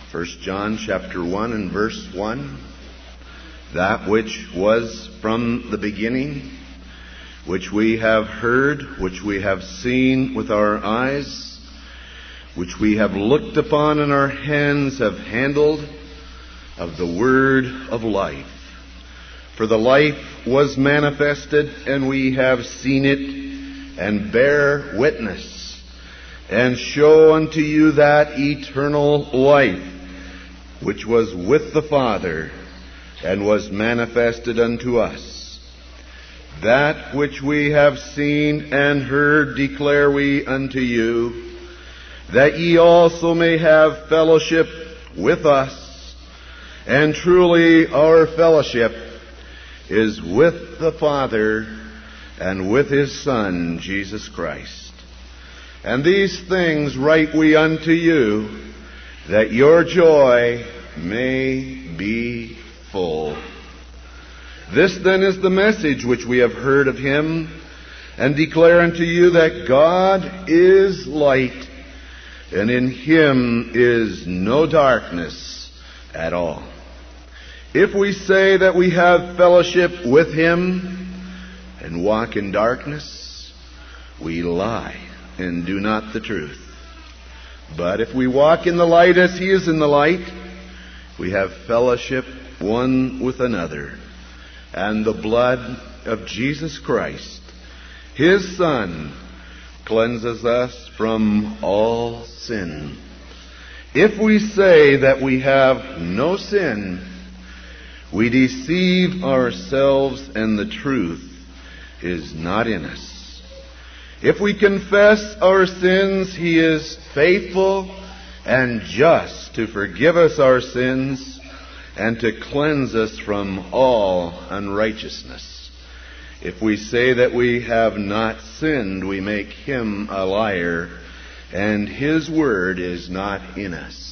1 John chapter 1 and verse 1. That which was from the beginning, which we have heard, which we have seen with our eyes, which we have looked upon and our hands have handled, of the word of life. For the life was manifested, and we have seen it, and bear witness, and show unto you that eternal life, which was with the Father, and was manifested unto us. That which we have seen and heard declare we unto you, that ye also may have fellowship with us. And truly our fellowship is with the Father and with His Son, Jesus Christ. And these things write we unto you, that your joy may be full. This then is the message which we have heard of Him, and declare unto you, that God is light, and in Him is no darkness at all. If we say that we have fellowship with Him and walk in darkness, we lie and do not the truth. But if we walk in the light as He is in the light, we have fellowship one with another. And the blood of Jesus Christ, His Son, cleanses us from all sin. If we say that we have no sin, we deceive ourselves, and the truth is not in us. If we confess our sins, He is faithful and just to forgive us our sins and to cleanse us from all unrighteousness. If we say that we have not sinned, we make Him a liar, and His word is not in us.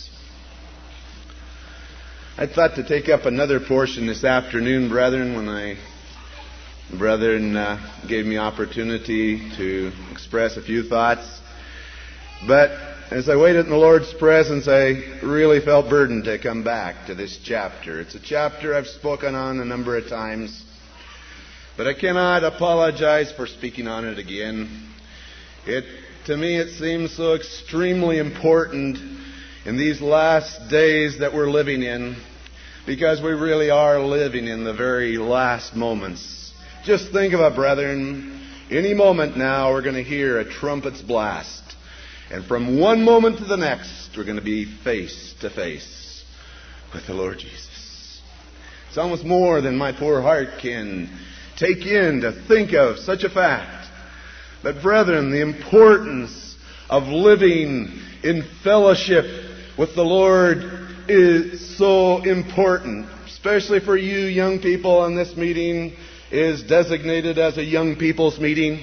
I thought to take up another portion this afternoon, brethren, when the brethren gave me opportunity to express a few thoughts. But as I waited in the Lord's presence, I really felt burdened to come back to this chapter. It's a chapter I've spoken on a number of times, but I cannot apologize for speaking on it again. To me, it seems so extremely important in these last days that we're living in, because we really are living in the very last moments. Just think of it, brethren. Any moment now, we're going to hear a trumpet's blast. And from one moment to the next, we're going to be face to face with the Lord Jesus. It's almost more than my poor heart can take in to think of such a fact. But brethren, the importance of living in fellowship with the Lord is so important, especially for you young people. And this meeting is designated as a young people's meeting.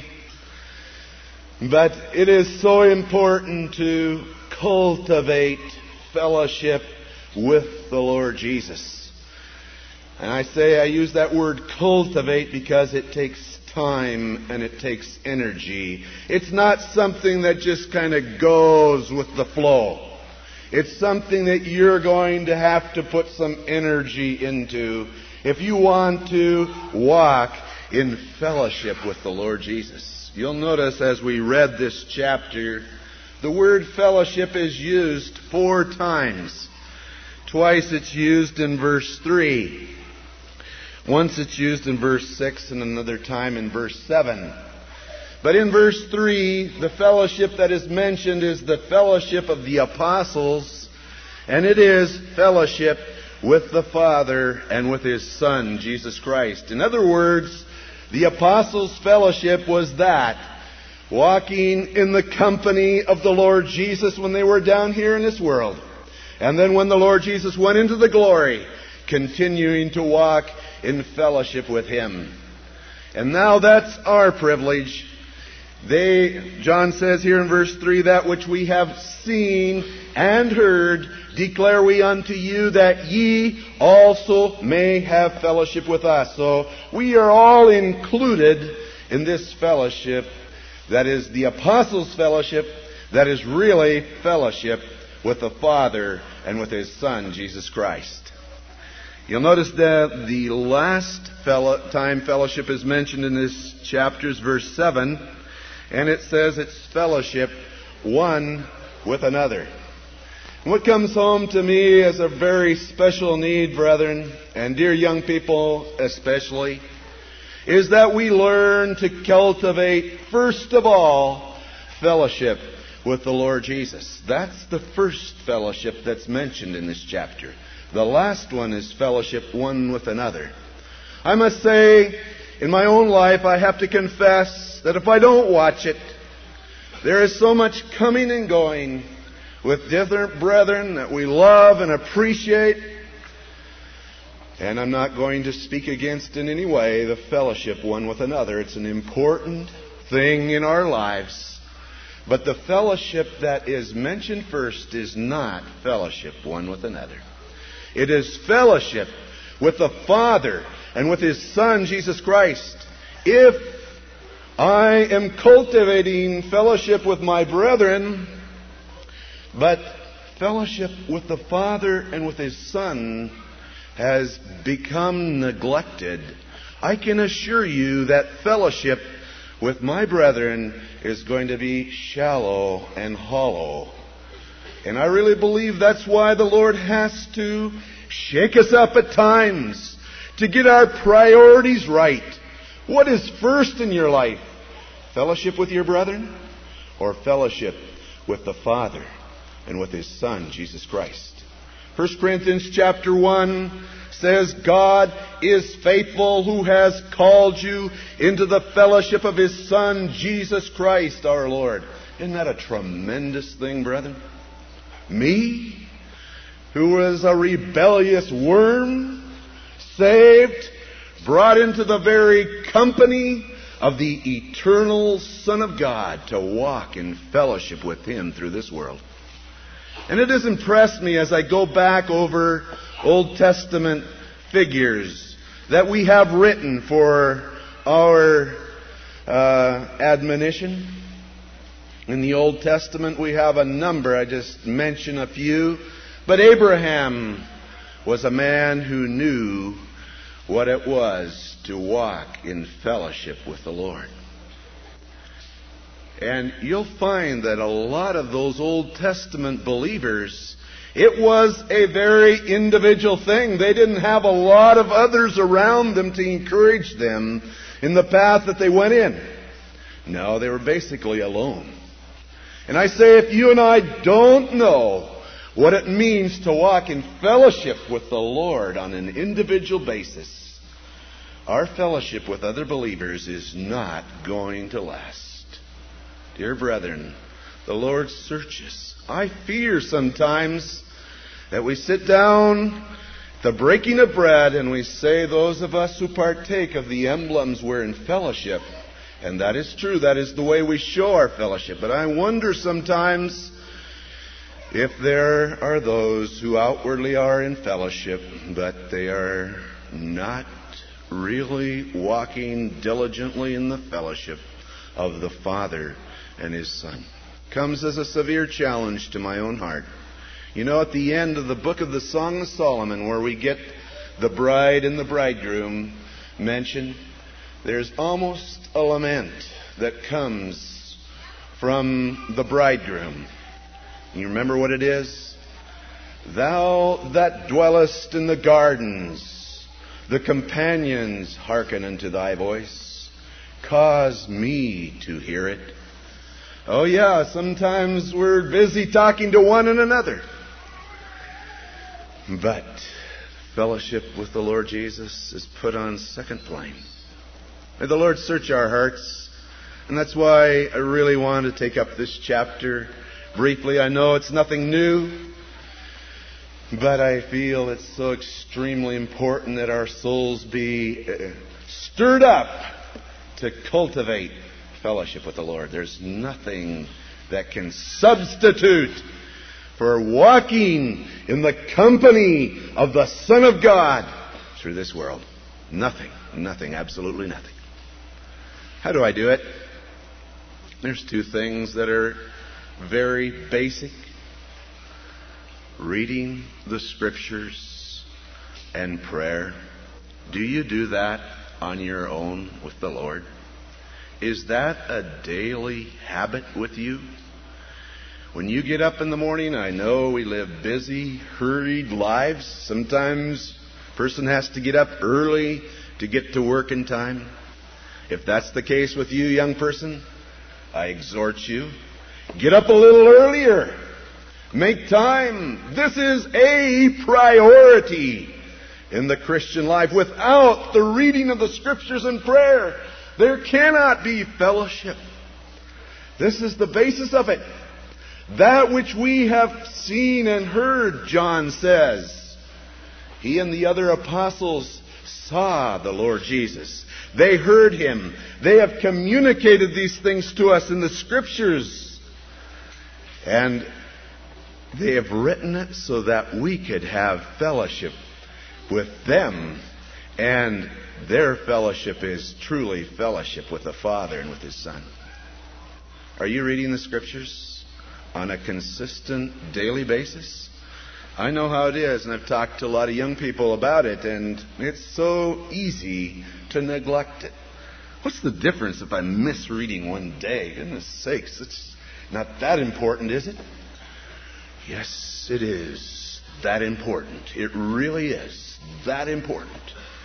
But it is so important to cultivate fellowship with the Lord Jesus. And I use that word cultivate because it takes time and it takes energy. It's not something that just kind of goes with the flow. It's something that you're going to have to put some energy into if you want to walk in fellowship with the Lord Jesus. You'll notice as we read this chapter, the word fellowship is used 4 times. Twice it's used in verse 3. Once it's used in verse 6 and another time in verse 7. But in verse 3, the fellowship that is mentioned is the fellowship of the apostles, and it is fellowship with the Father and with His Son, Jesus Christ. In other words, the apostles' fellowship was that, walking in the company of the Lord Jesus when they were down here in this world. And then when the Lord Jesus went into the glory, continuing to walk in fellowship with Him. And now that's our privilege. John says here in verse 3, that which we have seen and heard declare we unto you, that ye also may have fellowship with us. So we are all included in this fellowship that is the apostles' fellowship, that is really fellowship with the Father and with His Son, Jesus Christ. You'll notice that the last time fellowship is mentioned in this chapter is verse 7, and it says it's fellowship one with another. And what comes home to me as a very special need, brethren, and dear young people especially, is that we learn to cultivate, first of all, fellowship with the Lord Jesus. That's the first fellowship that's mentioned in this chapter. The last one is fellowship one with another. I must say, in my own life, I have to confess that if I don't watch it, there is so much coming and going with different brethren that we love and appreciate. And I'm not going to speak against in any way the fellowship one with another. It's an important thing in our lives. But the fellowship that is mentioned first is not fellowship one with another. It is fellowship with the Father and with His Son, Jesus Christ. If I am cultivating fellowship with my brethren, but fellowship with the Father and with His Son has become neglected, I can assure you that fellowship with my brethren is going to be shallow and hollow. And I really believe that's why the Lord has to shake us up at times to get our priorities right. What is first in your life? Fellowship with your brethren or fellowship with the Father and with His Son, Jesus Christ? 1 Corinthians chapter 1 says, God is faithful who has called you into the fellowship of His Son, Jesus Christ our Lord. Isn't that a tremendous thing, brethren? Me, who was a rebellious worm, saved, brought into the very company of the eternal Son of God to walk in fellowship with Him through this world. And it has impressed me as I go back over Old Testament figures that we have written for our admonition. In the Old Testament we have a number. I just mention a few. But Abraham was a man who knew what it was to walk in fellowship with the Lord. And you'll find that a lot of those Old Testament believers, it was a very individual thing. They didn't have a lot of others around them to encourage them in the path that they went in. No, they were basically alone. And I say, if you and I don't know what it means to walk in fellowship with the Lord on an individual basis, our fellowship with other believers is not going to last. Dear brethren, the Lord searches. I fear sometimes that we sit down at the breaking of bread and we say, those of us who partake of the emblems, we're in fellowship. And that is true. That is the way we show our fellowship. But I wonder sometimes if there are those who outwardly are in fellowship, but they are not really walking diligently in the fellowship of the Father and His Son. Comes as a severe challenge to my own heart. You know, at the end of the book of the Song of Solomon, where we get the bride and the bridegroom mentioned, there's almost a lament that comes from the bridegroom. You remember what it is? Thou that dwellest in the gardens, the companions hearken unto thy voice. Cause me to hear it. Oh yeah, sometimes we're busy talking to one and another. But fellowship with the Lord Jesus is put on second plane. May the Lord search our hearts. And that's why I really want to take up this chapter briefly. I know it's nothing new, but I feel it's so extremely important that our souls be stirred up to cultivate fellowship with the Lord. There's nothing that can substitute for walking in the company of the Son of God through this world. Nothing, absolutely nothing. How do I do it? There's two things that are very basic. reading the Scriptures and prayer, do you do that on your own with the Lord? Is that a daily habit with you? When you get up in the morning, I know we live busy, hurried lives. Sometimes a person has to get up early to get to work in time. If that's the case with you, young person, I exhort you, get up a little earlier. Make time. This is a priority in the Christian life. Without the reading of the Scriptures and prayer, there cannot be fellowship. This is the basis of it. That which we have seen and heard, John says. He and the other apostles saw the Lord Jesus. They heard Him. They have communicated these things to us in the Scriptures. And they have written it so that we could have fellowship with them. And their fellowship is truly fellowship with the Father and with His Son. Are you reading the Scriptures on a consistent daily basis? I know how it is, and I've talked to a lot of young people about it, and it's so easy to neglect it. What's the difference if I miss reading one day? Goodness sakes, it's not that important, is it? Yes, it is that important. It really is that important.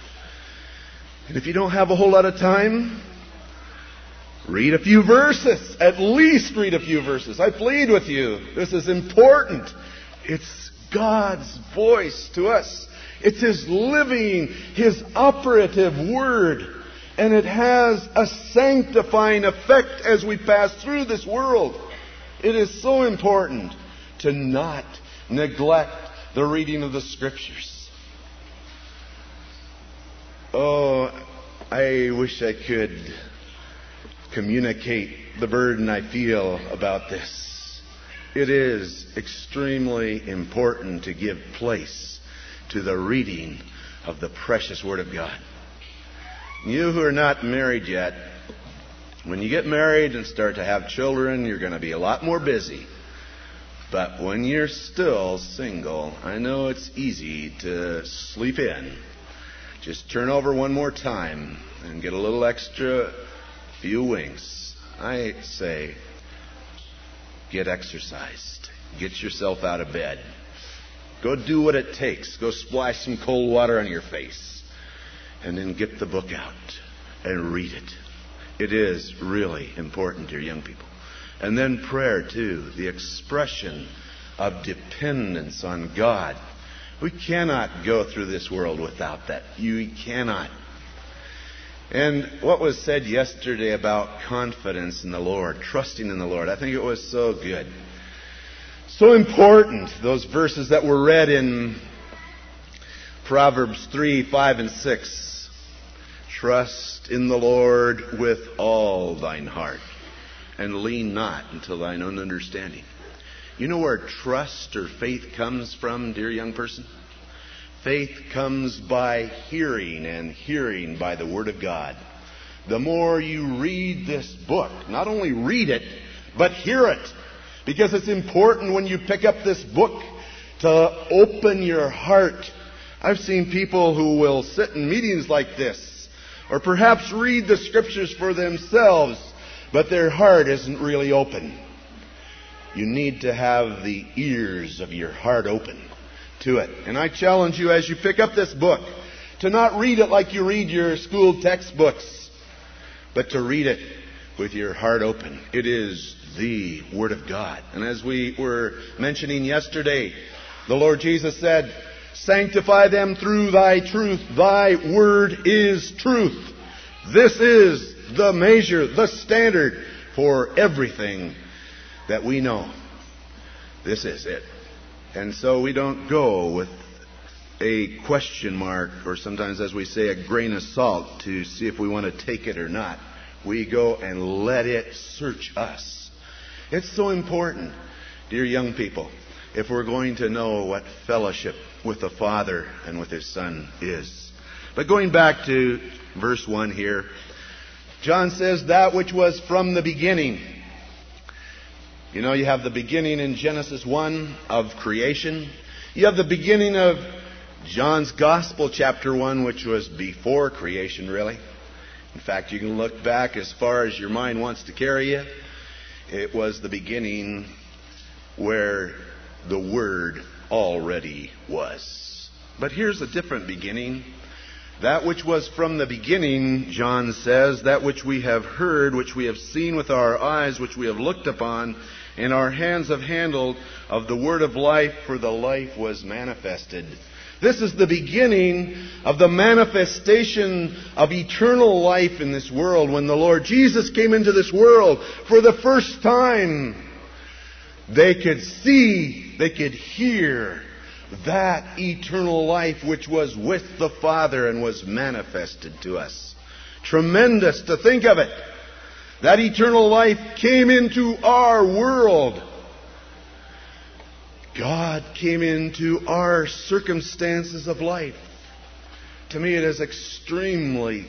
And if you don't have a whole lot of time, read a few verses. At least read a few verses. I plead with you. This is important. It's God's voice to us. It's His living, His operative Word. And it has a sanctifying effect as we pass through this world. It is so important to not neglect the reading of the Scriptures. Oh, I wish I could communicate the burden I feel about this. It is extremely important to give place to the reading of the precious Word of God. You who are not married yet, when you get married and start to have children, you're going to be a lot more busy. But when you're still single, I know it's easy to sleep in. Just turn over one more time and get a little extra few winks. I say, get exercised. Get yourself out of bed. Go do what it takes. Go splash some cold water on your face. And then get the book out and read it. It is really important, dear young people. And then prayer, too. The expression of dependence on God. We cannot go through this world without that. You cannot. And what was said yesterday about confidence in the Lord, trusting in the Lord, I think it was so good. So important, those verses that were read in Proverbs 3, 5, and 6. Trust in the Lord with all thine heart, and lean not unto thine own understanding. You know where trust or faith comes from, dear young person? Faith comes by hearing, and hearing by the Word of God. The more you read this book, not only read it, but hear it. Because it's important when you pick up this book to open your heart. I've seen people who will sit in meetings like this, or perhaps read the Scriptures for themselves, but their heart isn't really open. You need to have the ears of your heart open to it. And I challenge you as you pick up this book to not read it like you read your school textbooks, but to read it with your heart open. It is the Word of God. And as we were mentioning yesterday, the Lord Jesus said, sanctify them through thy truth. Thy word is truth. This is the measure, the standard for everything that we know. This is it. And so we don't go with a question mark, or sometimes, as we say, a grain of salt to see if we want to take it or not. We go and let it search us. It's so important, dear young people, if we're going to know what fellowship with the Father and with His Son is. But going back to verse 1 here, John says, that which was from the beginning. You know, you have the beginning in Genesis 1 of creation. You have the beginning of John's Gospel, chapter 1, which was before creation, really. In fact, you can look back as far as your mind wants to carry you. It was the beginning where the Word already was. But here's a different beginning. That which was from the beginning, John says, that which we have heard, which we have seen with our eyes, which we have looked upon, and our hands have handled of the word of life, for the life was manifested. This is the beginning of the manifestation of eternal life in this world. When the Lord Jesus came into this world for the first time, they could see, they could hear that eternal life which was with the Father and was manifested to us. Tremendous to think of it. That eternal life came into our world. God came into our circumstances of life. To me, it is extremely,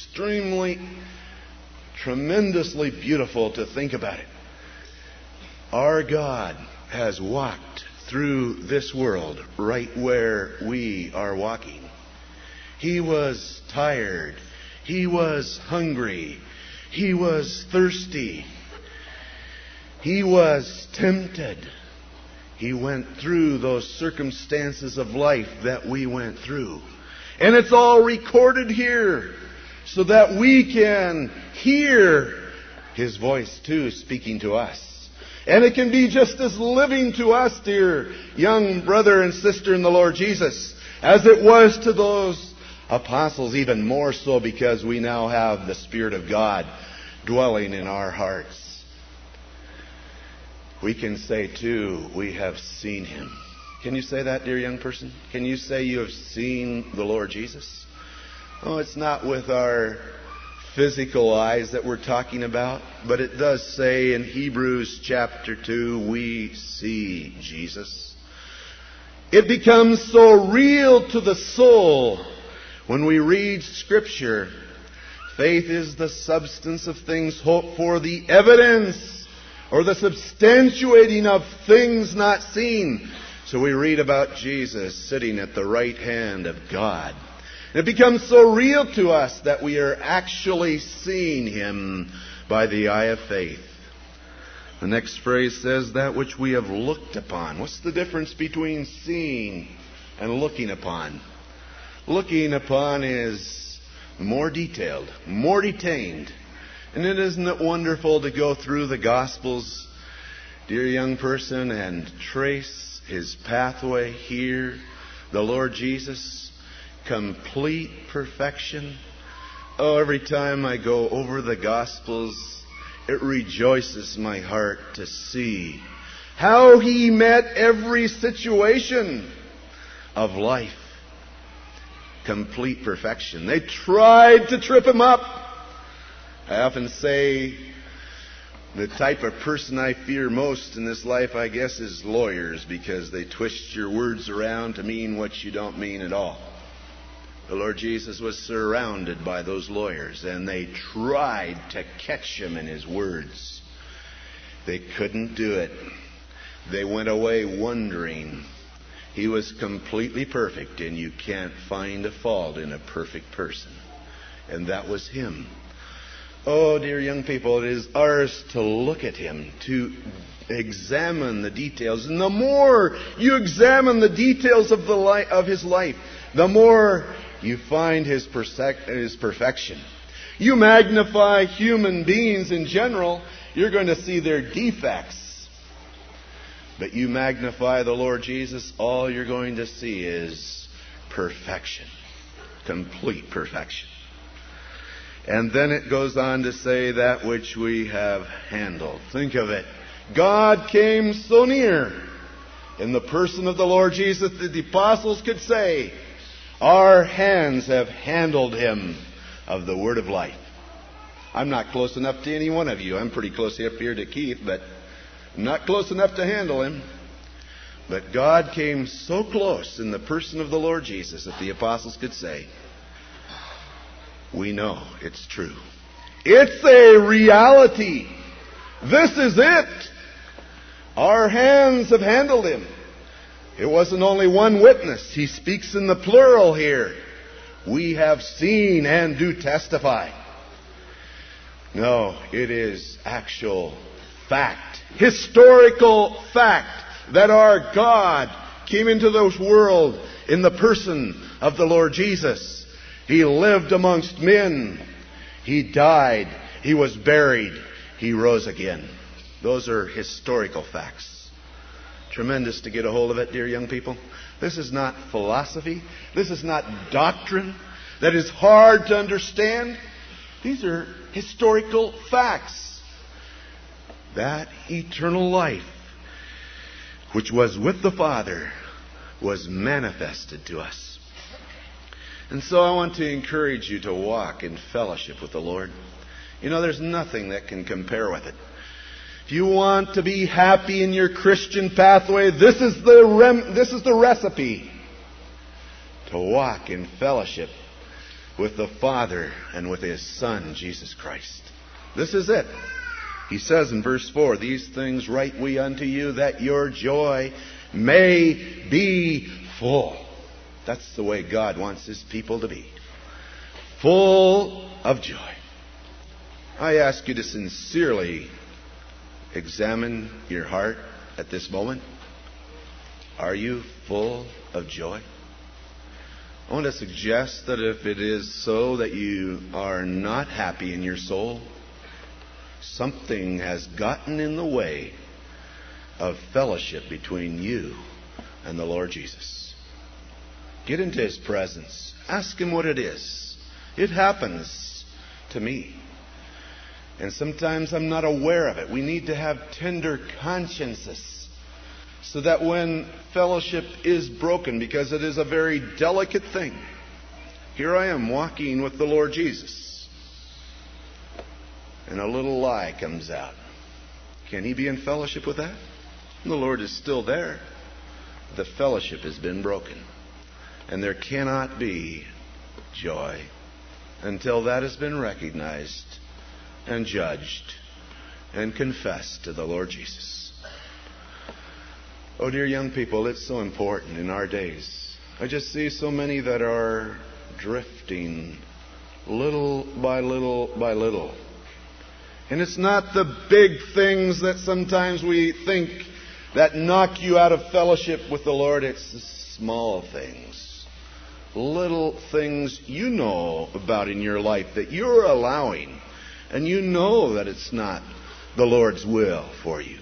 tremendously beautiful to think about it. Our God has walked through this world right where we are walking. He was tired. He was hungry. He was thirsty. He was tempted. He went through those circumstances of life that we went through. And it's all recorded here so that we can hear His voice too speaking to us. And it can be just as living to us, dear young brother and sister in the Lord Jesus, as it was to those apostles, even more so because we now have the Spirit of God dwelling in our hearts. We can say too, we have seen Him. Can you say that, dear young person? Can you say you have seen the Lord Jesus? Oh, it's not with our physical eyes that we're talking about, but it does say in Hebrews chapter 2, we see Jesus. It becomes so real to the soul when we read Scripture. Faith is the substance of things hoped for, the evidence or the substantiating of things not seen. So we read about Jesus sitting at the right hand of God. It becomes so real to us that we are actually seeing Him by the eye of faith. The next phrase says, that which we have looked upon. What's the difference between seeing and looking upon? Looking upon is more detailed, more detained. And isn't it wonderful to go through the Gospels, dear young person, and trace His pathway here, the Lord Jesus? Complete perfection. Oh, every time I go over the Gospels, it rejoices my heart to see how He met every situation of life. Complete perfection. They tried to trip Him up. I often say the type of person I fear most in this life, I guess, is lawyers, because they twist your words around to mean what you don't mean at all. The Lord Jesus was surrounded by those lawyers, and they tried to catch Him in His words. They couldn't do it. They went away wondering. He was completely perfect, and you can't find a fault in a perfect person. And that was Him. Oh, dear young people, it is ours to look at Him, to examine the details. And the more you examine the details of His life, the more you find His perfection. You magnify human beings in general, you're going to see their defects. But you magnify the Lord Jesus, all you're going to see is perfection. Complete perfection. And then it goes on to say that which we have handled. Think of it. God came so near in the person of the Lord Jesus that the apostles could say, our hands have handled Him of the word of life. I'm not close enough to any one of you. I'm pretty close up here to Keith, but I'm not close enough to handle him. But God came so close in the person of the Lord Jesus that the apostles could say, we know it's true. It's a reality. This is it. Our hands have handled him. It wasn't only one witness. He speaks in the plural here. We have seen and do testify. No, it is actual fact, historical fact, that our God came into this world in the person of the Lord Jesus. He lived amongst men. He died. He was buried. He rose again. Those are historical facts. Tremendous to get a hold of it, dear young people. This is not philosophy. This is not doctrine that is hard to understand. These are historical facts. That eternal life, which was with the Father, was manifested to us. And so I want to encourage you to walk in fellowship with the Lord. You know, there's nothing that can compare with it. If you want to be happy in your Christian pathway, this is the recipe. To walk in fellowship with the Father and with His Son, Jesus Christ. This is it. He says in verse 4, these things write we unto you, that your joy may be full. That's the way God wants His people to be. Full of joy. I ask you to sincerely examine your heart at this moment. Are you full of joy? I want to suggest that if it is so that you are not happy in your soul, something has gotten in the way of fellowship between you and the Lord Jesus. Get into His presence. Ask Him what it is. It happens to me. And sometimes I'm not aware of it. We need to have tender consciences so that when fellowship is broken, because it is a very delicate thing. Here I am walking with the Lord Jesus, and a little lie comes out. Can he be in fellowship with that? The Lord is still there. The fellowship has been broken. And there cannot be joy until that has been recognized and judged and confessed to the Lord Jesus. Oh, dear young people, it's so important in our days. I just see so many that are drifting little by little by little. And it's not the big things that sometimes we think that knock you out of fellowship with the Lord. It's the small things. Little things you know about in your life that you're allowing. And you know that it's not the Lord's will for you.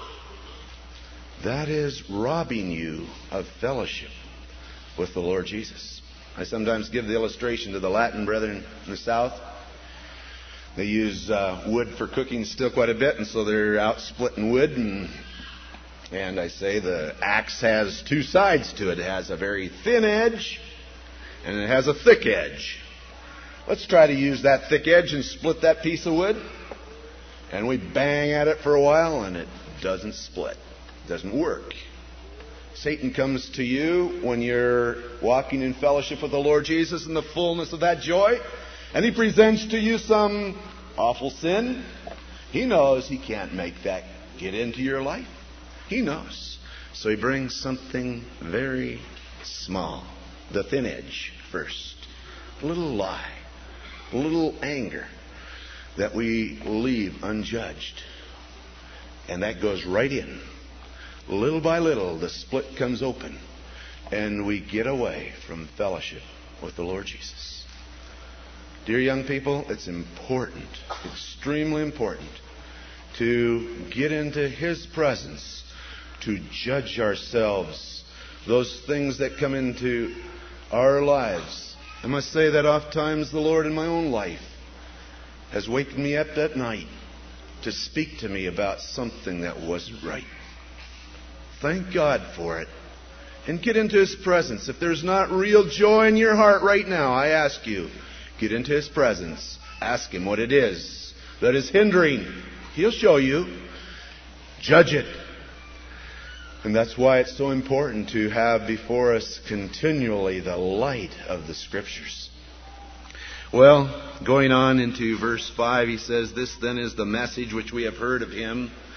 That is robbing you of fellowship with the Lord Jesus. I sometimes give the illustration to the Latin brethren in the South. They use wood for cooking still quite a bit, and so they're out splitting wood. And I say the axe has two sides to it. It has a very thin edge, and it has a thick edge. Let's try to use that thick edge and split that piece of wood. And we bang at it for a while, and it doesn't split. It doesn't work. Satan comes to you when you're walking in fellowship with the Lord Jesus in the fullness of that joy, and he presents to you some awful sin. He knows he can't make that get into your life. He knows. So he brings something very small, the thin edge first. A little lie, a little anger that we leave unjudged. And that goes right in. Little by little, the split comes open, and we get away from fellowship with the Lord Jesus. Dear young people, it's important, extremely important, to get into His presence, to judge ourselves, those things that come into our lives. I must say that oft times the Lord in my own life has wakened me up at night to speak to me about something that wasn't right. Thank God for it. And get into His presence. If there's not real joy in your heart right now, I ask you, get into His presence. Ask Him what it is that is hindering. He'll show you. Judge it. And that's why it's so important to have before us continually the light of the Scriptures. Well, going on into verse 5, he says, this then is the message which we have heard of Him,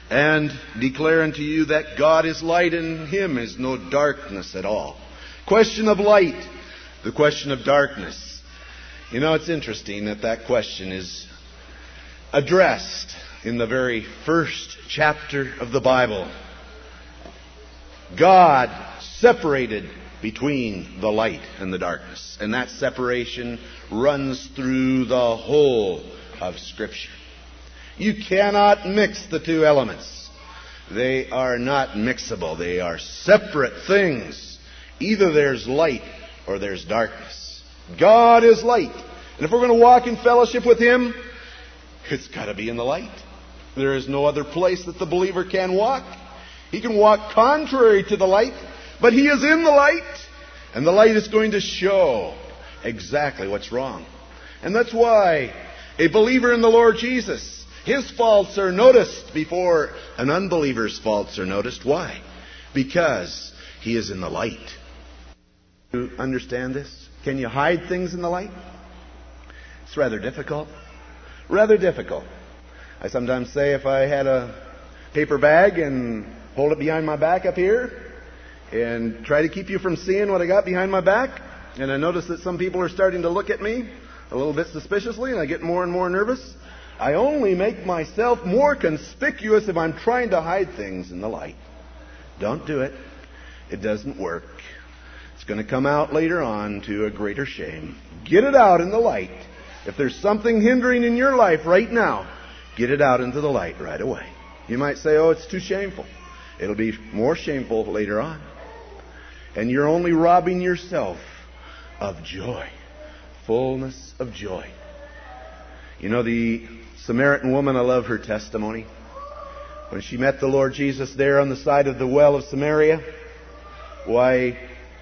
and declare unto you that God is light, and in him is no darkness at all. Question of light, the question of darkness. You know, it's interesting that question is addressed in the very first chapter of the Bible. God separated between the light and the darkness, and that separation runs through the whole of Scripture. You cannot mix the two elements. They are not mixable. They are separate things. Either there's light or there's darkness. God is light. And if we're going to walk in fellowship with him, it's got to be in the light. There is no other place that the believer can walk. He can walk contrary to the light, but he is in the light. And the light is going to show exactly what's wrong. And that's why a believer in the Lord Jesus, his faults are noticed before an unbeliever's faults are noticed. Why? Because he is in the light. You understand this? Can you hide things in the light? It's rather difficult. Rather difficult. I sometimes say if I had a paper bag and hold it behind my back up here and try to keep you from seeing what I got behind my back, and I notice that some people are starting to look at me a little bit suspiciously, and I get more and more nervous, I only make myself more conspicuous if I'm trying to hide things in the light. Don't do it. It doesn't work. It's going to come out later on to a greater shame. Get it out in the light. If there's something hindering in your life right now, get it out into the light right away. You might say, oh, it's too shameful. It'll be more shameful later on. And you're only robbing yourself of joy. Fullness of joy. You know, the Samaritan woman, I love her testimony. When she met the Lord Jesus there on the side of the well of Samaria, why,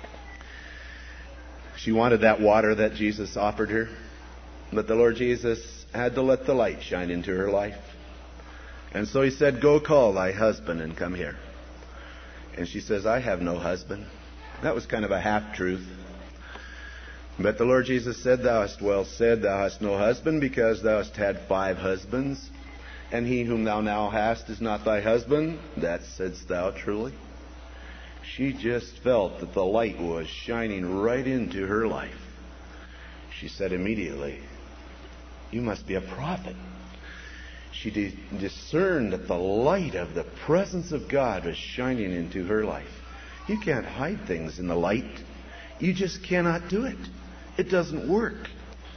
she wanted that water that Jesus offered her. But the Lord Jesus had to let the light shine into her life. And so he said, go call thy husband and come here. And she says, I have no husband. That was kind of a half-truth. But the Lord Jesus said, thou hast well said, thou hast no husband, because thou hast had 5 husbands, and he whom thou now hast is not thy husband. That saidst thou truly. She just felt that the light was shining right into her life. She said immediately, you must be a prophet. She discerned that the light of the presence of God was shining into her life. You can't hide things in the light. You just cannot do it. It doesn't work.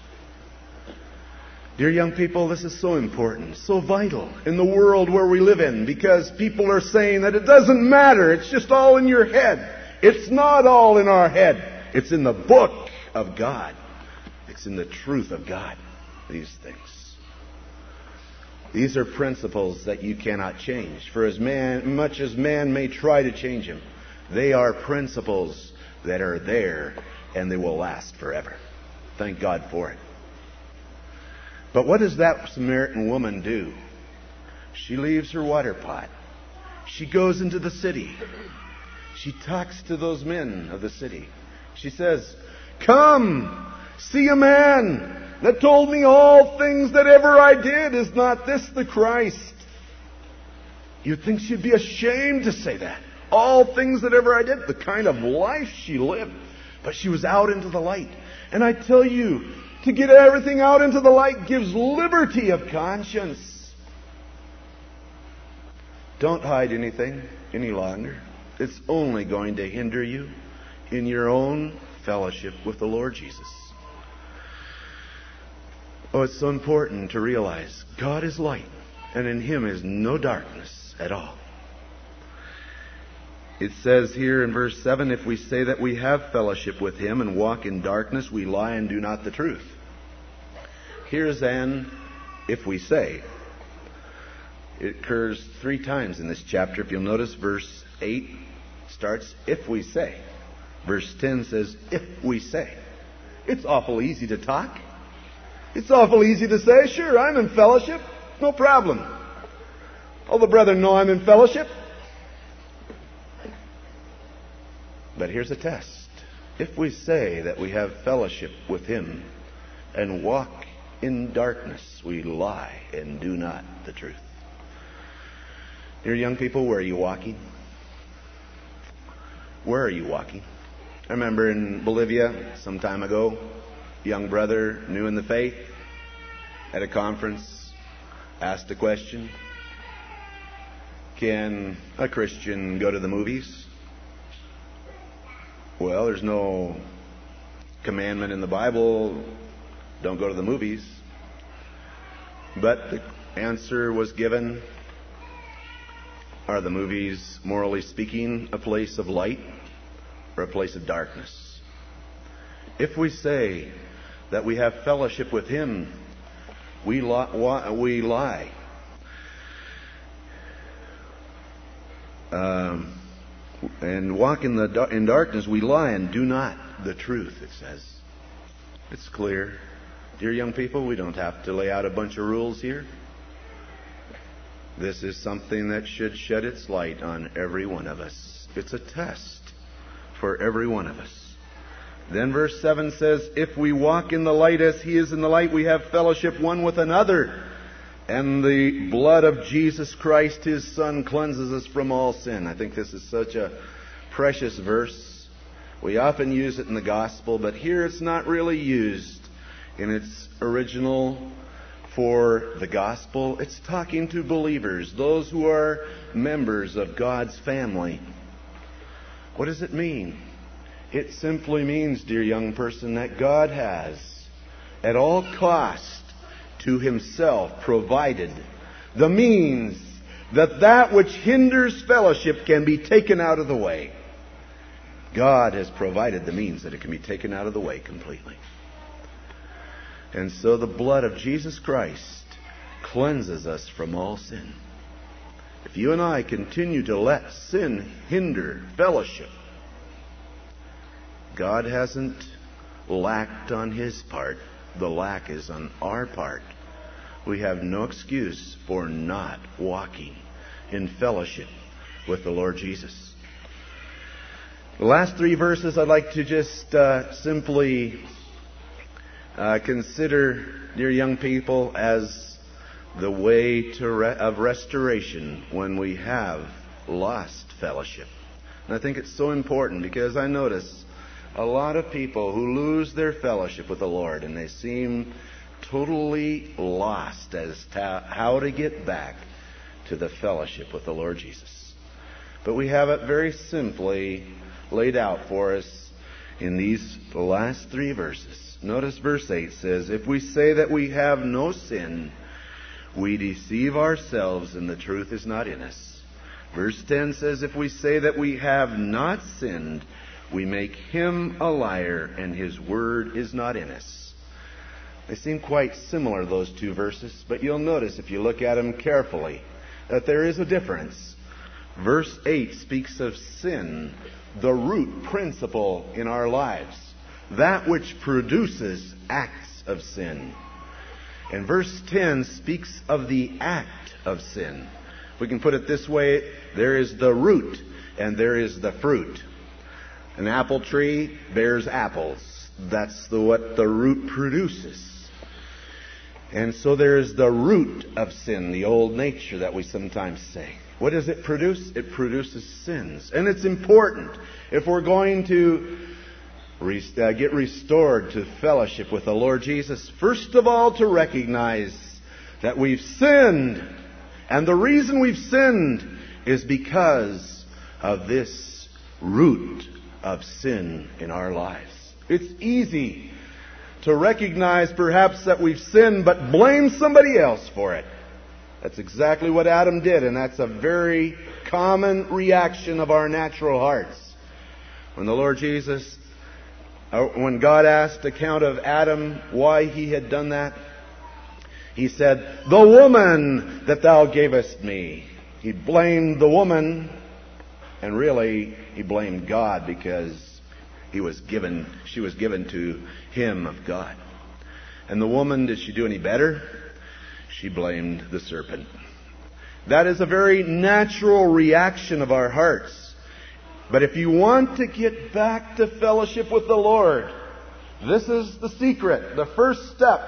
Dear young people, this is so important, so vital in the world where we live in, because people are saying that it doesn't matter. It's just all in your head. It's not all in our head. It's in the book of God. It's in the truth of God, these things. These are principles that you cannot change. For as much as man may try to change them, they are principles that are there, and they will last forever. Thank God for it. But what does that Samaritan woman do? She leaves her water pot. She goes into the city. She talks to those men of the city. She says, come, see a man that told me all things that ever I did. Is not this the Christ? You'd think she'd be ashamed to say that. All things that ever I did. The kind of life she lived. But she was out into the light. And I tell you, to get everything out into the light gives liberty of conscience. Don't hide anything any longer. It's only going to hinder you in your own fellowship with the Lord Jesus. Oh, it's so important to realize God is light, and in him is no darkness at all. It says here in verse 7, if we say that we have fellowship with him and walk in darkness, we lie and do not the truth. Here's an if we say. It occurs 3 times in this chapter. If you'll notice, verse 8 starts, if we say. Verse 10 says, if we say. It's awful easy to talk. It's awful easy to say, sure, I'm in fellowship. No problem. All the brethren know I'm in fellowship. But here's a test. If we say that we have fellowship with him and walk in darkness, we lie and do not the truth. Dear young people, where are you walking? Where are you walking? I remember in Bolivia some time ago, a young brother, new in the faith, at a conference, asked a question. Can a Christian go to the movies? Well, there's no commandment in the Bible, don't go to the movies. But the answer was given, are the movies, morally speaking, a place of light or a place of darkness? If we say that we have fellowship with Him, we lie. And walk in darkness, we lie and do not the truth, it says. It's clear. Dear young people, we don't have to lay out a bunch of rules here. This is something that should shed its light on every one of us. It's a test for every one of us. Then verse 7 says, if we walk in the light as He is in the light, we have fellowship one with another. And the blood of Jesus Christ, His Son, cleanses us from all sin. I think this is such a precious verse. We often use it in the gospel, but here it's not really used in its original for the gospel. It's talking to believers, those who are members of God's family. What does it mean? It simply means, dear young person, that God has, at all cost, to Himself provided the means that which hinders fellowship can be taken out of the way. God has provided the means that it can be taken out of the way completely. And so the blood of Jesus Christ cleanses us from all sin. If you and I continue to let sin hinder fellowship, God hasn't lacked on His part. The lack is on our part. We have no excuse for not walking in fellowship with the Lord Jesus. The last three verses I'd like to just simply consider, dear young people, as the way of restoration when we have lost fellowship. And I think it's so important because I notice a lot of people who lose their fellowship with the Lord, and they seem totally lost as to how to get back to the fellowship with the Lord Jesus. But we have it very simply laid out for us in these last three verses. Notice verse 8 says, if we say that we have no sin, we deceive ourselves and the truth is not in us. Verse 10 says, if we say that we have not sinned, we make Him a liar and His word is not in us. They seem quite similar, those two verses, but you'll notice if you look at them carefully that there is a difference. Verse 8 speaks of sin, the root principle in our lives, that which produces acts of sin. And verse 10 speaks of the act of sin. We can put it this way, there is the root and there is the fruit. An apple tree bears apples. That's what the root produces. And so there is the root of sin, the old nature that we sometimes say. What does it produce? It produces sins. And it's important if we're going to get restored to fellowship with the Lord Jesus, first of all to recognize that we've sinned. And the reason we've sinned is because of this root of sin in our lives. It's easy to recognize perhaps that we've sinned, but blame somebody else for it. That's exactly what Adam did, and that's a very common reaction of our natural hearts. When the Lord Jesus, when God asked account of Adam why he had done that, He said, the woman that thou gavest me. He blamed the woman, and really he blamed God because she was given to him of God. And the woman, did she do any better? She blamed the serpent. That is a very natural reaction of our hearts. But if you want to get back to fellowship with the Lord, this is the secret. The first step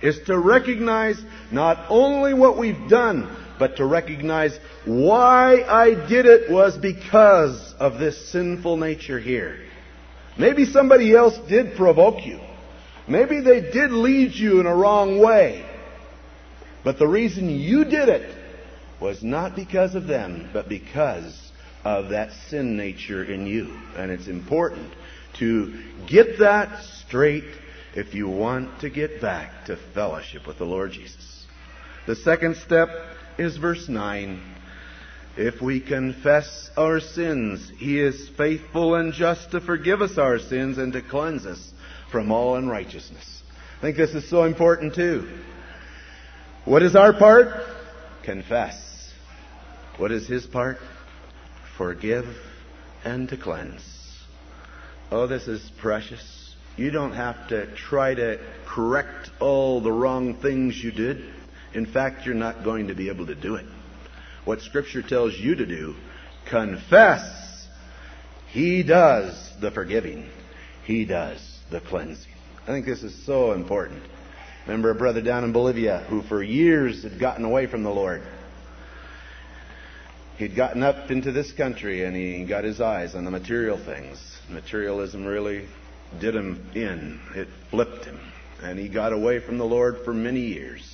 is to recognize not only what we've done, but to recognize why I did it was because of this sinful nature here. Maybe somebody else did provoke you. Maybe they did lead you in a wrong way. But the reason you did it was not because of them, but because of that sin nature in you. And it's important to get that straight if you want to get back to fellowship with the Lord Jesus. The second step is verse 9. If we confess our sins, He is faithful and just to forgive us our sins and to cleanse us from all unrighteousness. I think this is so important too. What is our part? Confess. What is His part? Forgive and to cleanse. Oh, this is precious. You don't have to try to correct all the wrong things you did. In fact, you're not going to be able to do it. What Scripture tells you to do, confess. He does the forgiving. He does the cleansing. I think this is so important. Remember a brother down in Bolivia who for years had gotten away from the Lord. He'd gotten up into this country and he got his eyes on the material things. Materialism really did him in. It flipped him. And he got away from the Lord for many years.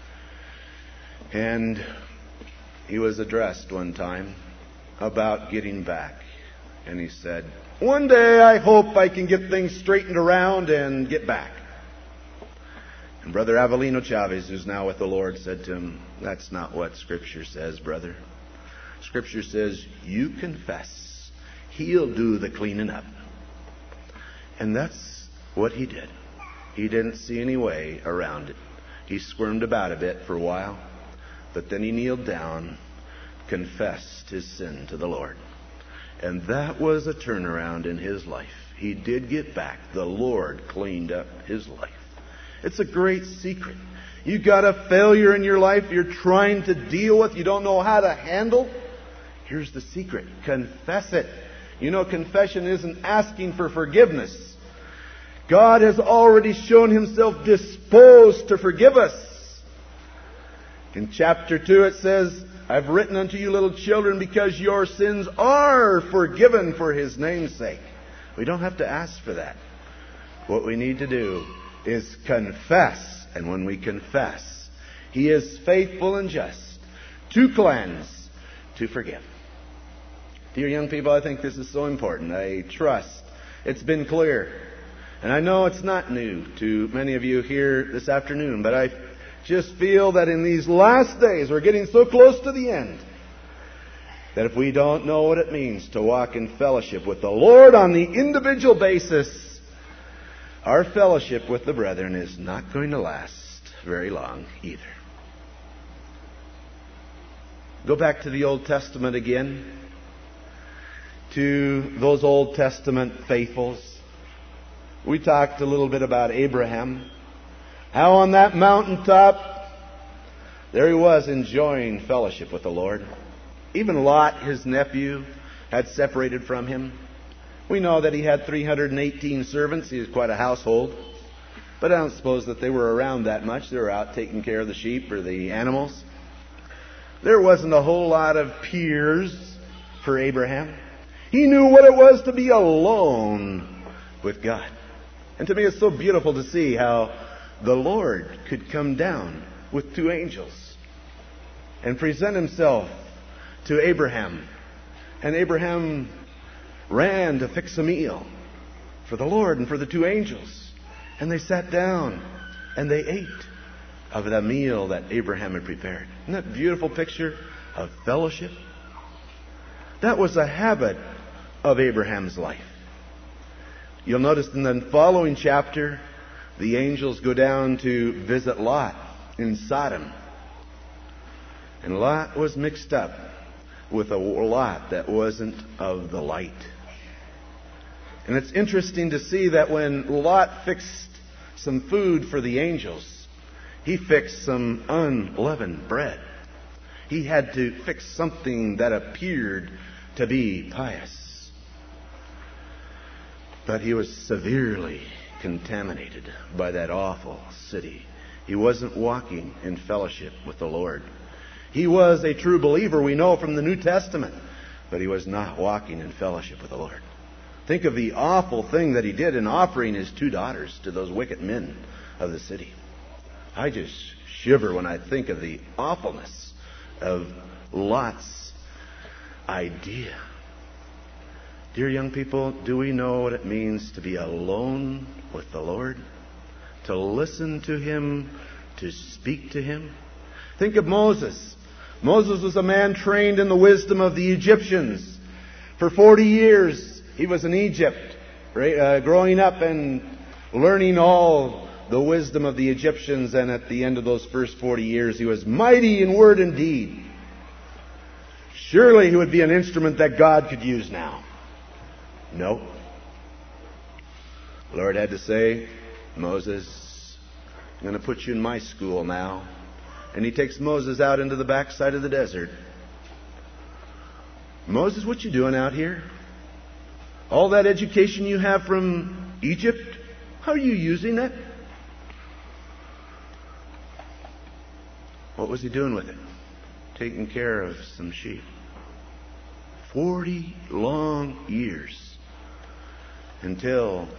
And he was addressed one time about getting back. And he said, one day I hope I can get things straightened around and get back. And Brother Avelino Chavez, who's now with the Lord, said to him, that's not what Scripture says, brother. Scripture says, you confess. He'll do the cleaning up. And that's what he did. He didn't see any way around it. He squirmed about a bit for a while. But then he kneeled down, confessed his sin to the Lord. And that was a turnaround in his life. He did get back. The Lord cleaned up his life. It's a great secret. You got a failure in your life you're trying to deal with, you don't know how to handle. Here's the secret. Confess it. You know, confession isn't asking for forgiveness. God has already shown Himself disposed to forgive us. In chapter 2 it says, I've written unto you little children because your sins are forgiven for His name's sake. We don't have to ask for that. What we need to do is confess. And when we confess, He is faithful and just to cleanse, to forgive. Dear young people, I think this is so important. I trust it's been clear. And I know it's not new to many of you here this afternoon, but I just feel that in these last days, we're getting so close to the end, that if we don't know what it means to walk in fellowship with the Lord on the individual basis, our fellowship with the brethren is not going to last very long either. Go back to the Old Testament again, to those Old Testament faithfuls. We talked a little bit about Abraham. How on that mountaintop, there he was enjoying fellowship with the Lord. Even Lot, his nephew, had separated from him. We know that he had 318 servants. He was quite a household. But I don't suppose that they were around that much. They were out taking care of the sheep or the animals. There wasn't a whole lot of peers for Abraham. He knew what it was to be alone with God. And to me it's so beautiful to see how the Lord could come down with two angels and present Himself to Abraham. And Abraham ran to fix a meal for the Lord and for the two angels. And they sat down and they ate of the meal that Abraham had prepared. Isn't that a beautiful picture of fellowship? That was a habit of Abraham's life. You'll notice in the following chapter, the angels go down to visit Lot in Sodom. And Lot was mixed up with a lot that wasn't of the light. And it's interesting to see that when Lot fixed some food for the angels, he fixed some unleavened bread. He had to fix something that appeared to be pious. But he was severely contaminated by that awful city He wasn't walking in fellowship with the Lord. He was a true believer, we know from the New Testament, but he was not walking in fellowship with the Lord. Think of the awful thing that he did in offering his 2 daughters to those wicked men of the city. I just shiver when I think of the awfulness of Lot's idea. Dear young people, do we know what it means to be alone with the Lord? To listen to Him, to speak to Him? Think of Moses. Moses was a man trained in the wisdom of the Egyptians. For 40 years, he was in Egypt, growing up and learning all the wisdom of the Egyptians. And at the end of those first 40 years, he was mighty in word and deed. Surely he would be an instrument that God could use now. No. The Lord had to say, Moses, I'm going to put you in my school now. And He takes Moses out into the backside of the desert. Moses, what you doing out here? All that education you have from Egypt, how are you using that? What was he doing with it? Taking care of some sheep. 40 long years until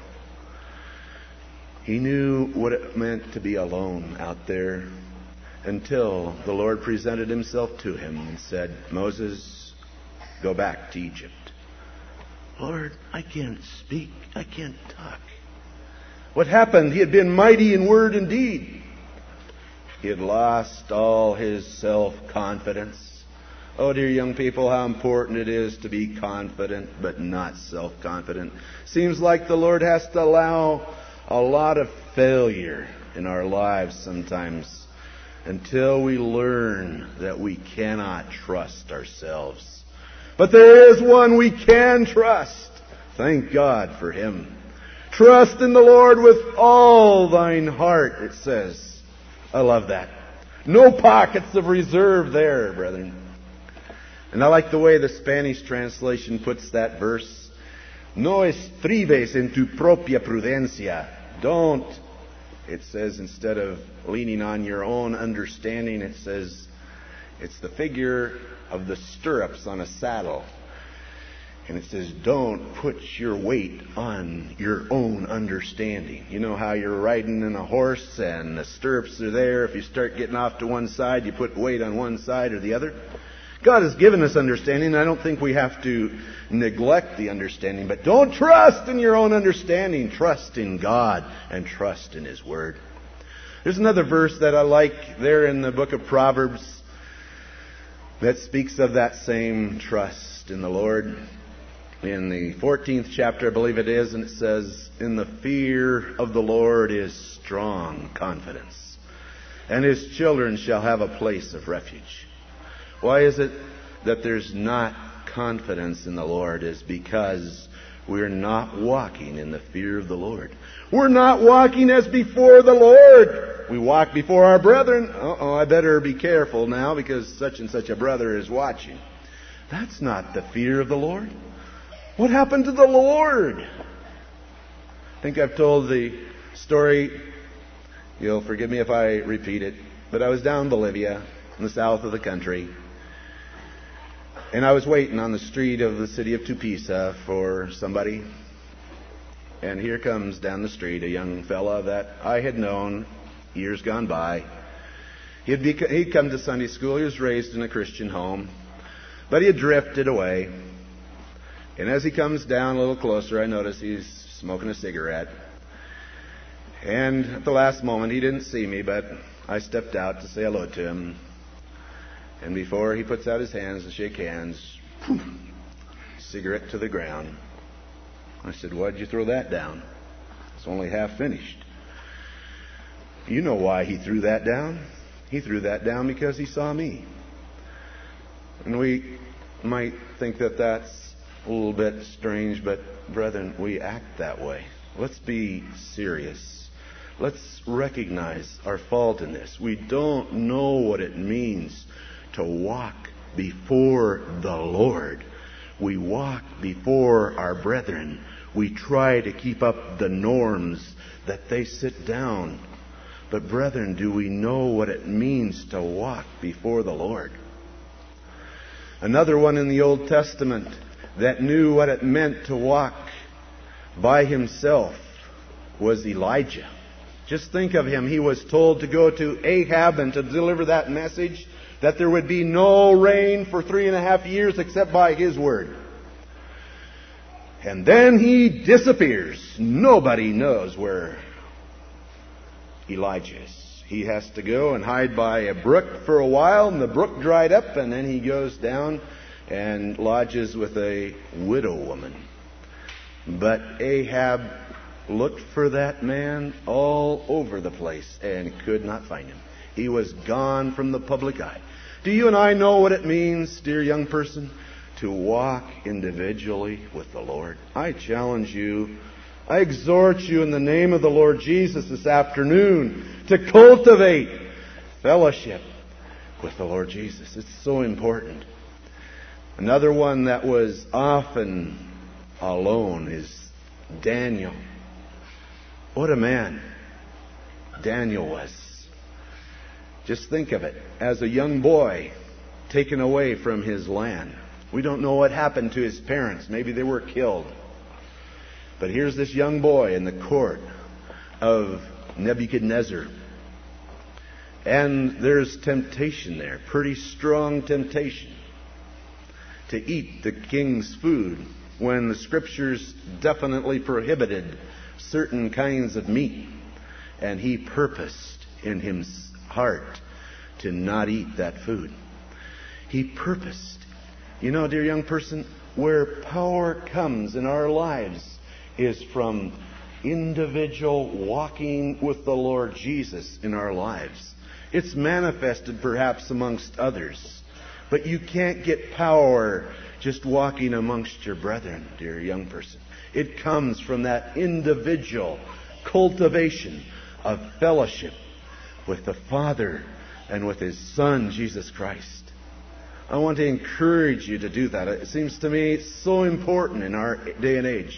he knew what it meant to be alone out there, until the Lord presented Himself to him and said, Moses, go back to Egypt. Lord, I can't speak. I can't talk. What happened? He had been mighty in word and deed. He had lost all his self-confidence. Oh, dear young people, how important it is to be confident but not self-confident. Seems like the Lord has to allow a lot of failure in our lives sometimes until we learn that we cannot trust ourselves. But there is one we can trust. Thank God for Him. Trust in the Lord with all thine heart, it says. I love that. No pockets of reserve there, brethren. And I like the way the Spanish translation puts that verse. No estribes en tu propia prudencia. Don't. It says, instead of leaning on your own understanding, it says, it's the figure of the stirrups on a saddle. And it says, don't put your weight on your own understanding. You know how you're riding in a horse and the stirrups are there. If you start getting off to one side, you put weight on one side or the other. God has given us understanding. I don't think we have to neglect the understanding. But don't trust in your own understanding. Trust in God and trust in His Word. There's another verse that I like there in the book of Proverbs that speaks of that same trust in the Lord. In the 14th chapter, I believe it is, and it says, in the fear of the Lord is strong confidence, and His children shall have a place of refuge. Why is it that there's not confidence in the Lord? Is because we're not walking in the fear of the Lord. We're not walking as before the Lord. We walk before our brethren. I better be careful now because such and such a brother is watching. That's not the fear of the Lord. What happened to the Lord? I think I've told the story. You'll forgive me if I repeat it. But I was down in Bolivia, in the south of the country. And I was waiting on the street of the city of Tupiza for somebody. And here comes down the street a young fella that I had known years gone by. He'd come to Sunday school. He was raised in a Christian home. But he had drifted away. And as he comes down a little closer, I notice he's smoking a cigarette. And at the last moment, he didn't see me, but I stepped out to say hello to him. And before he puts out his hands to shake hands, poof, cigarette to the ground. I said, why'd you throw that down? It's only half finished. You know why he threw that down? He threw that down because he saw me. And we might think that that's a little bit strange, but brethren, we act that way. Let's be serious. Let's recognize our fault in this. We don't know what it means to walk before the Lord. We walk before our brethren. We try to keep up the norms that they sit down. But brethren, do we know what it means to walk before the Lord? Another one in the Old Testament that knew what it meant to walk by himself was Elijah. Just think of him. He was told to go to Ahab and to deliver that message that there would be no rain for 3.5 years except by his word. And then he disappears. Nobody knows where Elijah is. He has to go and hide by a brook for a while, and the brook dried up, and then he goes down and lodges with a widow woman. But Ahab looked for that man all over the place and could not find him. He was gone from the public eye. Do you and I know what it means, dear young person, to walk individually with the Lord? I challenge you, I exhort you in the name of the Lord Jesus this afternoon to cultivate fellowship with the Lord Jesus. It's so important. Another one that was often alone is Daniel. What a man Daniel was. Just think of it. As a young boy, taken away from his land. We don't know what happened to his parents. Maybe they were killed. But here's this young boy in the court of Nebuchadnezzar. And there's temptation there, pretty strong temptation, to eat the king's food when the Scriptures definitely prohibited certain kinds of meat. And he purposed in his heart to not eat that food. He purposed. You know, dear young person, where power comes in our lives is from individual walking with the Lord Jesus in our lives. It's manifested perhaps amongst others. But you can't get power just walking amongst your brethren, dear young person. It comes from that individual cultivation of fellowship with the Father and with His Son, Jesus Christ. I want to encourage you to do that. It seems to me so important in our day and age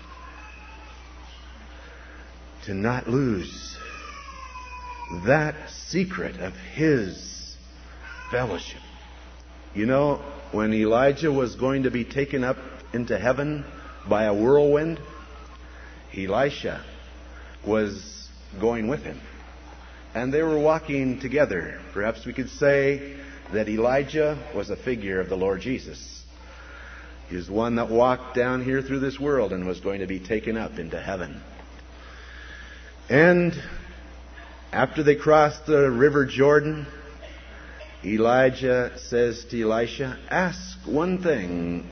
to not lose that secret of His fellowship. You know, when Elijah was going to be taken up into heaven by a whirlwind, Elisha was going with him. And they were walking together. Perhaps we could say that Elijah was a figure of the Lord Jesus. He was one that walked down here through this world and was going to be taken up into heaven. And after they crossed the river Jordan, Elijah says to Elisha, "Ask one thing."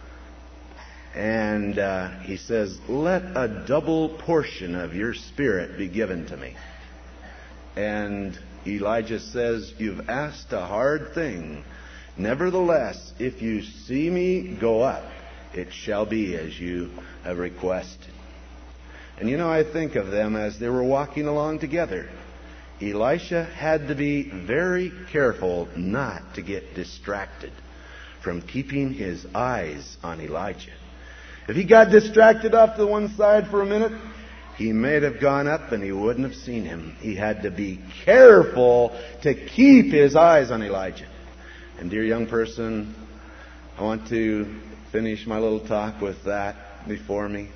And he says, "Let a double portion of your spirit be given to me." And Elijah says, "You've asked a hard thing. Nevertheless, if you see me go up, it shall be as you have requested." And you know, I think of them as they were walking along together. Elisha had to be very careful not to get distracted from keeping his eyes on Elijah. If he got distracted off to one side for a minute, he may have gone up and he wouldn't have seen him. He had to be careful to keep his eyes on Elijah. And dear young person, I want to finish my little talk with that before me.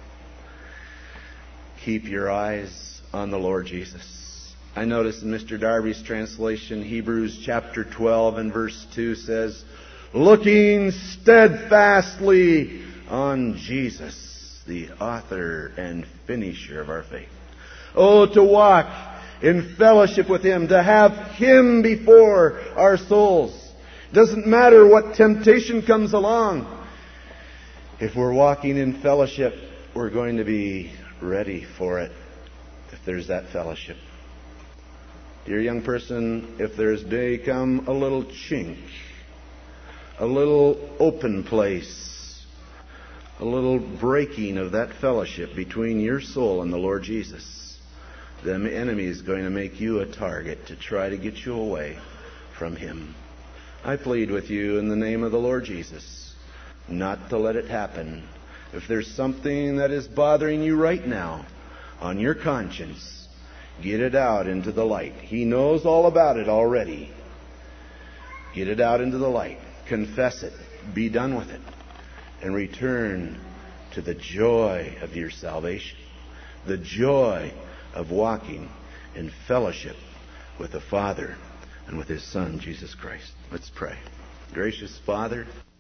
Keep your eyes on the Lord Jesus. I notice in Mr. Darby's translation, Hebrews chapter 12 and verse 2 says, "Looking steadfastly on Jesus, the author and finisher of our faith." Oh, to walk in fellowship with Him, to have Him before our souls. Doesn't matter what temptation comes along. If we're walking in fellowship, we're going to be ready for it if there's that fellowship. Dear young person, if there's become a little chink, a little open place, a little breaking of that fellowship between your soul and the Lord Jesus, the enemy is going to make you a target to try to get you away from Him. I plead with you in the name of the Lord Jesus not to let it happen. If there's something that is bothering you right now on your conscience, Get it out into the light. He knows all about it already. Get it out into the light. Confess it. Be done with it. And return to the joy of your salvation. The joy of walking in fellowship with the Father and with His Son, Jesus Christ. Let's pray. Gracious Father,